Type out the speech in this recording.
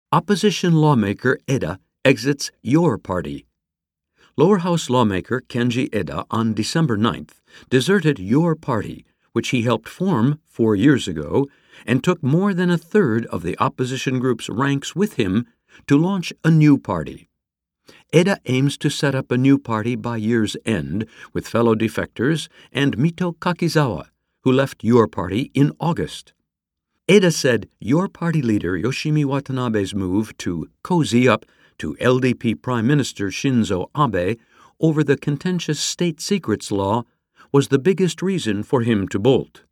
Opposition lawmaker Eda exits your party. Lower House lawmaker Kenji Eda on December 9th deserted your party, which he helped form 4 years ago, and took more than a third of the opposition group's ranks with him to launch a new party. Eda aims to set up a new party by year's end with fellow defectors and Mito Kakizawa, who left your party in August. Eda said your party leader Yoshimi Watanabe's move to cozy up to LDP Prime Minister Shinzo Abe over the contentious state secrets law was the biggest reason for him to bolt.